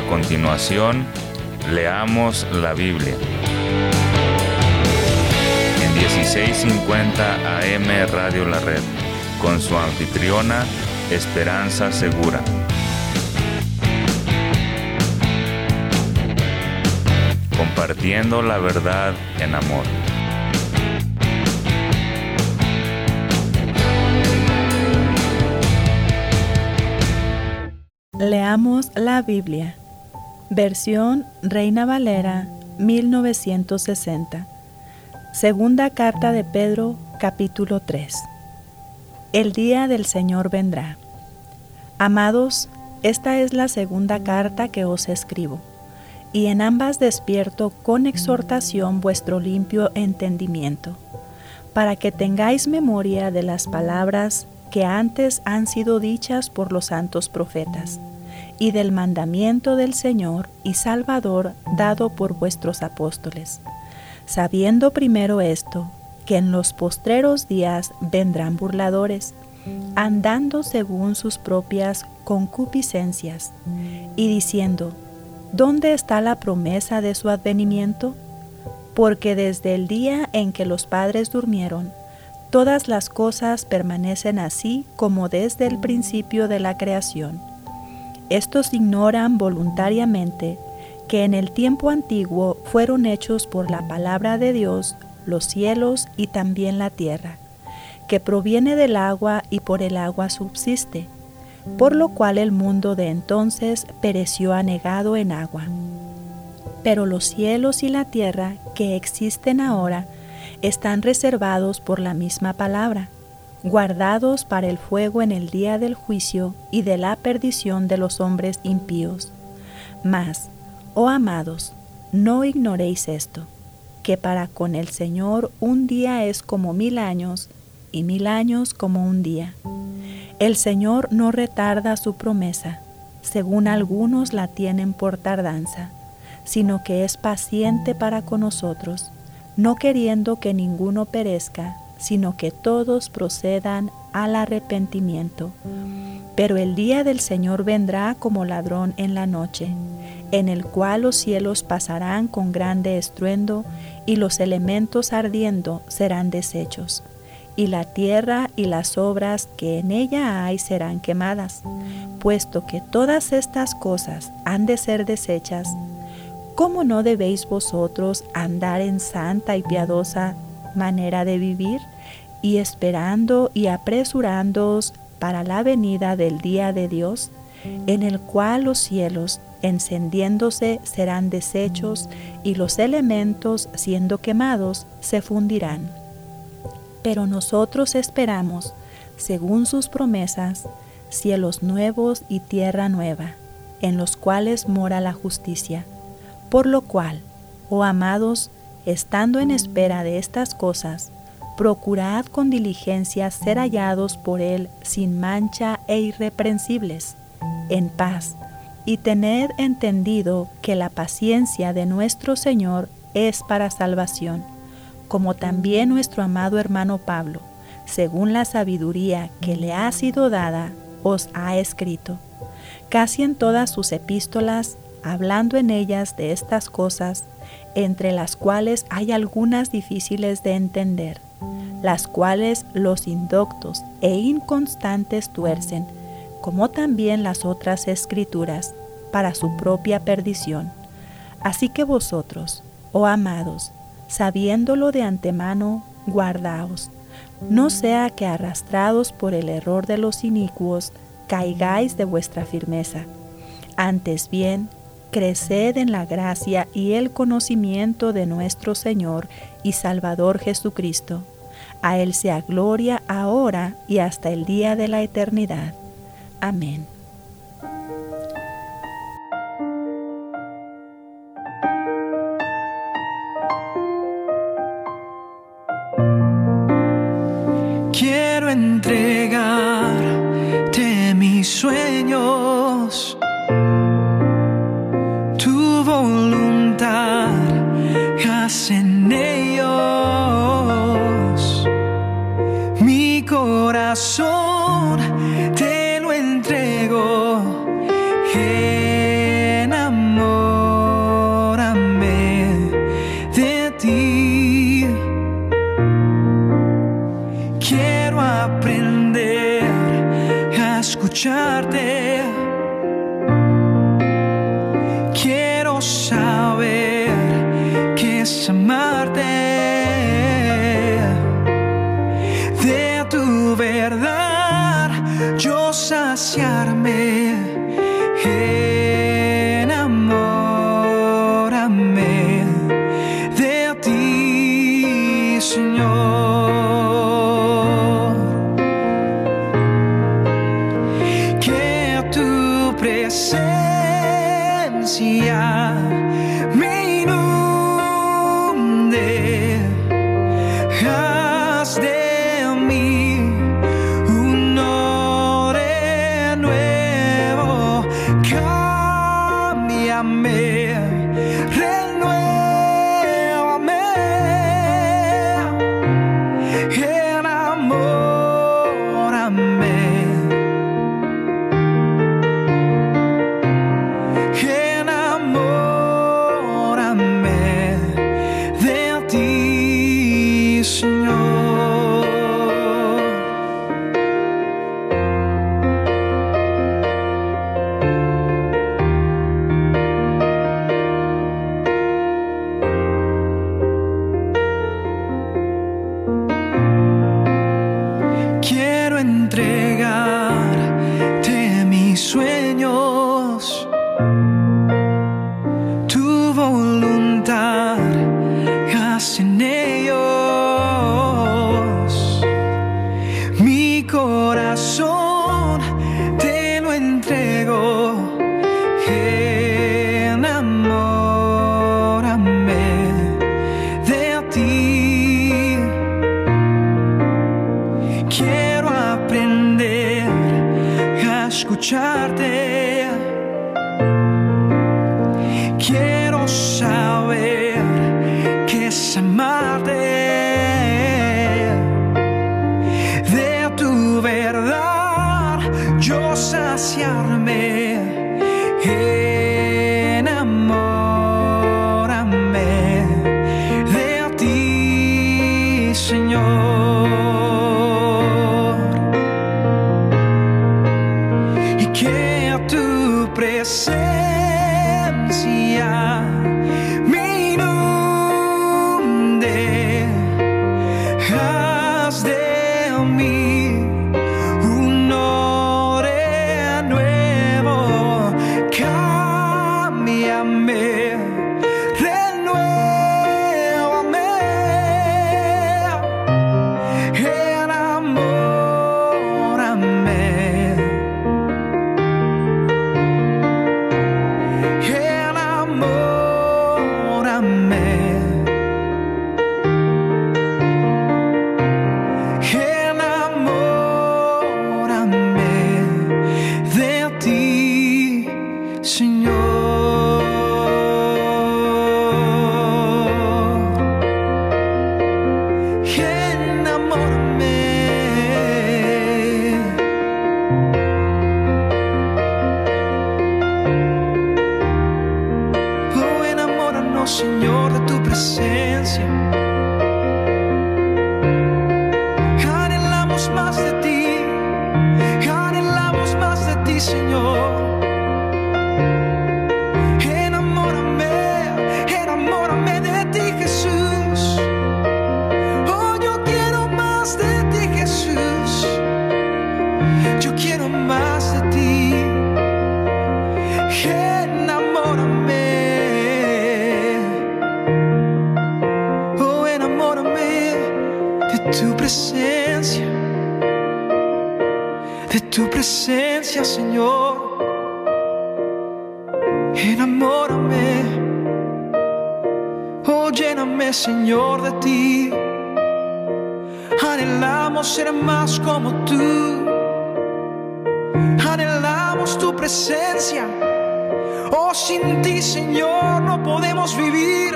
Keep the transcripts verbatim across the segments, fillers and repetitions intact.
continuación, leamos la Biblia. En dieciséis cincuenta A M Radio La Red, con su anfitriona, Esperanza Segura. Compartiendo la verdad en amor. Leamos la Biblia. Versión Reina Valera mil novecientos sesenta. Segunda carta de Pedro, capítulo tres. El día del Señor vendrá. Amados, esta es la segunda carta que os escribo, y en ambas despierto con exhortación vuestro limpio entendimiento, para que tengáis memoria de las palabras que antes han sido dichas por los santos profetas, y del mandamiento del Señor y Salvador dado por vuestros apóstoles, sabiendo primero esto, que en los postreros días vendrán burladores, andando según sus propias concupiscencias, y diciendo, ¿dónde está la promesa de su advenimiento? Porque desde el día en que los padres durmieron, todas las cosas permanecen así como desde el principio de la creación. Estos ignoran voluntariamente que en el tiempo antiguo fueron hechos por la palabra de Dios los cielos y también la tierra, que proviene del agua y por el agua subsiste, por lo cual el mundo de entonces pereció anegado en agua. Pero los cielos y la tierra que existen ahora están reservados por la misma palabra, guardados para el fuego en el día del juicio y de la perdición de los hombres impíos. Mas, oh amados, no ignoréis esto, que para con el Señor un día es como mil años, y mil años como un día. El Señor no retarda su promesa, según algunos la tienen por tardanza, sino que es paciente para con nosotros, no queriendo que ninguno perezca, sino que todos procedan al arrepentimiento. Pero el día del Señor vendrá como ladrón en la noche, en el cual los cielos pasarán con grande estruendo, y los elementos ardiendo serán deshechos, y la tierra y las obras que en ella hay serán quemadas. Puesto que todas estas cosas han de ser deshechas, ¿cómo no debéis vosotros andar en santa y piadosa manera de vivir, y esperando y apresurándoos para la venida del día de Dios, en el cual los cielos, encendiéndose, serán deshechos, y los elementos, siendo quemados, se fundirán? Pero nosotros esperamos, según sus promesas, cielos nuevos y tierra nueva, en los cuales mora la justicia. Por lo cual, oh amados, estando en espera de estas cosas, procurad con diligencia ser hallados por Él sin mancha e irreprensibles, en paz, y tened entendido que la paciencia de nuestro Señor es para salvación, como también nuestro amado hermano Pablo, según la sabiduría que le ha sido dada, os ha escrito, casi en todas sus epístolas, hablando en ellas de estas cosas, entre las cuales hay algunas difíciles de entender, las cuales los indoctos e inconstantes tuercen, como también las otras escrituras, para su propia perdición. Así que vosotros, oh amados, sabiéndolo de antemano, guardaos, no sea que arrastrados por el error de los inicuos, caigáis de vuestra firmeza. Antes bien, creced en la gracia y el conocimiento de nuestro Señor y Salvador Jesucristo. A Él sea gloria ahora y hasta el día de la eternidad. Amén. Quiero entregarte mis sueños, tu voluntad, haz en ellos. Mi corazón te lo entrego en amor. escucharte. Quiero saber qué es amarte. De tu verdad yo saciarme. Enamórame de ti, Señor. Que tu presencia me inunde. Haz de mí uno de nuevo. Cámbiame, renuévame. Enamórame. Enamórame de ti, Señor. Quiero entregarte mis sueños, tu voluntad, haz en ellos. Mi corazón te lo entrego. Enamórame de ti. Quiero aprender a escucharte. Quiero saber qué es amarte. De tu verdad yo saciarme. Enamórame de ti, Señor. Y que tu presencia me inunde. Haz de mí uno de nuevo. Cámbiame, renuévame. Enamórame. Enamórame. Enamórame de ti, Señor. Enamórame. Oh, enamóranos, Señor, de tu presencia. Anhelamos más de ti. Anhelamos más de ti, Señor. Enamórame, enamórame de ti, Jesús. Oh, yo quiero más de ti, Jesús. Yo quiero más de ti. Enamórame. Oh, enamórame de tu presencia. De tu presencia, Señor. Enamórame. Oh, lléname, Señor, de ti. Anhelamos ser más como tú. Anhelamos tu presencia. Oh, sin ti, Señor, no podemos vivir.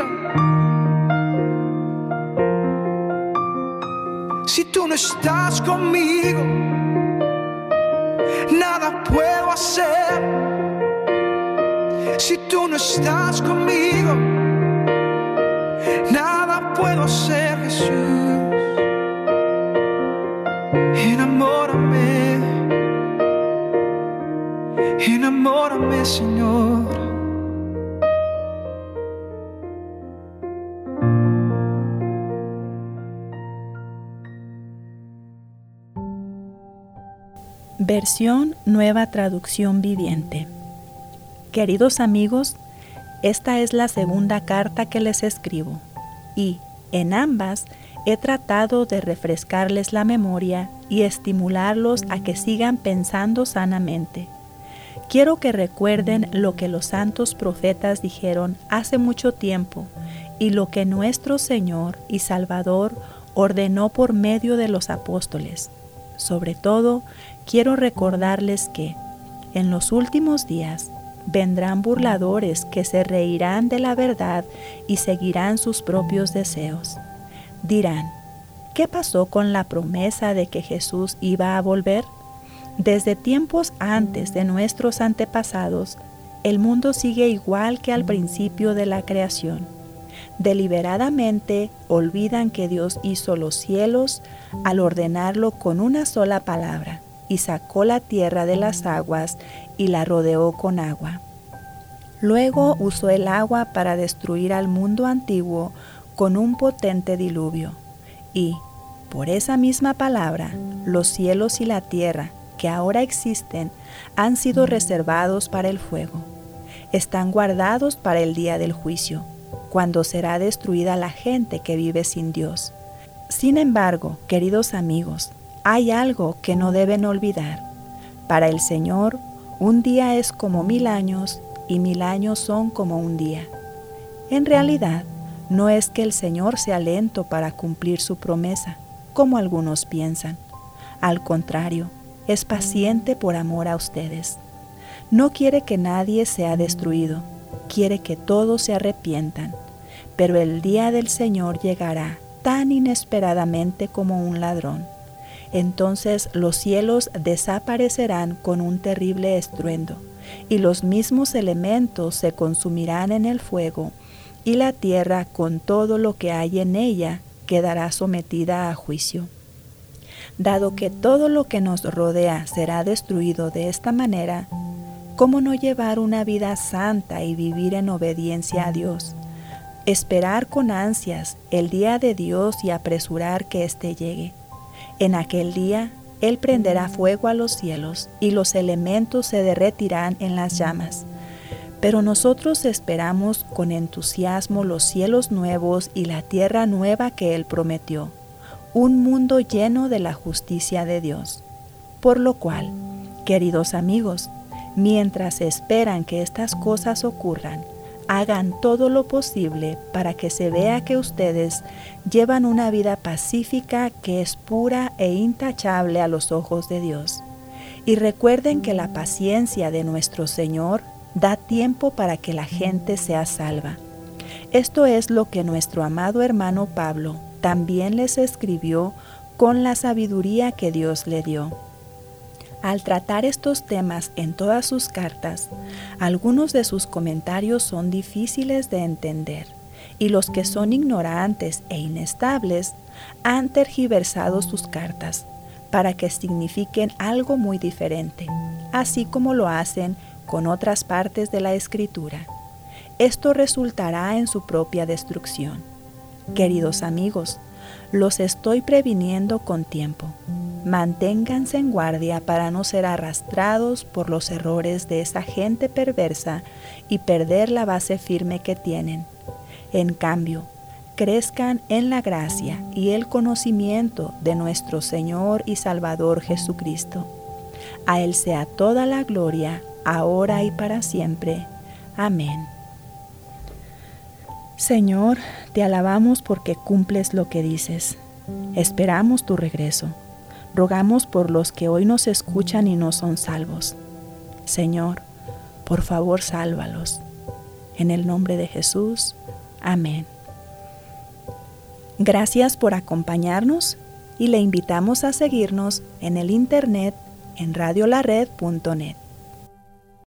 Si tú no estás conmigo, nada puedo hacer. Si tú no estás conmigo, nada puedo hacer, Jesús. Enamórame. Enamórame, Señor. Versión Nueva Traducción Viviente. Queridos amigos, esta es la segunda carta que les escribo y, en ambas, he tratado de refrescarles la memoria y estimularlos a que sigan pensando sanamente. Quiero que recuerden lo que los santos profetas dijeron hace mucho tiempo y lo que nuestro Señor y Salvador ordenó por medio de los apóstoles. Sobre todo, quiero recordarles que, en los últimos días, vendrán burladores que se reirán de la verdad y seguirán sus propios deseos. Dirán, ¿qué pasó con la promesa de que Jesús iba a volver? Desde tiempos antes de nuestros antepasados, el mundo sigue igual que al principio de la creación. Deliberadamente olvidan que Dios hizo los cielos al ordenarlo con una sola palabra y sacó la tierra de las aguas y la rodeó con agua. Luego usó el agua para destruir al mundo antiguo con un potente diluvio y, por esa misma palabra, los cielos y la tierra que ahora existen han sido reservados para el fuego. Están guardados para el día del juicio, cuando será destruida la gente que vive sin Dios. Sin embargo, queridos amigos, hay algo que no deben olvidar. Para el Señor, un día es como mil años y mil años son como un día. En realidad, no es que el Señor sea lento para cumplir su promesa, como algunos piensan. Al contrario, es paciente por amor a ustedes. No quiere que nadie sea destruido, quiere que todos se arrepientan. Pero el día del Señor llegará tan inesperadamente como un ladrón. Entonces los cielos desaparecerán con un terrible estruendo, y los mismos elementos se consumirán en el fuego, y la tierra con todo lo que hay en ella quedará sometida a juicio. Dado que todo lo que nos rodea será destruido de esta manera, ¿cómo no llevar una vida santa y vivir en obediencia a Dios? Esperar con ansias el día de Dios y apresurar que éste llegue. En aquel día, Él prenderá fuego a los cielos y los elementos se derretirán en las llamas. Pero nosotros esperamos con entusiasmo los cielos nuevos y la tierra nueva que Él prometió, un mundo lleno de la justicia de Dios. Por lo cual, queridos amigos, mientras esperan que estas cosas ocurran, hagan todo lo posible para que se vea que ustedes llevan una vida pacífica que es pura e intachable a los ojos de Dios. Y recuerden que la paciencia de nuestro Señor da tiempo para que la gente sea salva. Esto es lo que nuestro amado hermano Pablo también les escribió con la sabiduría que Dios le dio. Al tratar estos temas en todas sus cartas, algunos de sus comentarios son difíciles de entender, y los que son ignorantes e inestables han tergiversado sus cartas para que signifiquen algo muy diferente, así como lo hacen con otras partes de la Escritura. Esto resultará en su propia destrucción. Queridos amigos, los estoy previniendo con tiempo. Manténganse en guardia para no ser arrastrados por los errores de esa gente perversa y perder la base firme que tienen. En cambio, crezcan en la gracia y el conocimiento de nuestro Señor y Salvador Jesucristo. A Él sea toda la gloria, ahora y para siempre. Amén. Señor, te alabamos porque cumples lo que dices. Esperamos tu regreso. Rogamos por los que hoy nos escuchan y no son salvos. Señor, por favor, sálvalos. En el nombre de Jesús. Amén. Gracias por acompañarnos y le invitamos a seguirnos en el internet en radio la red punto net.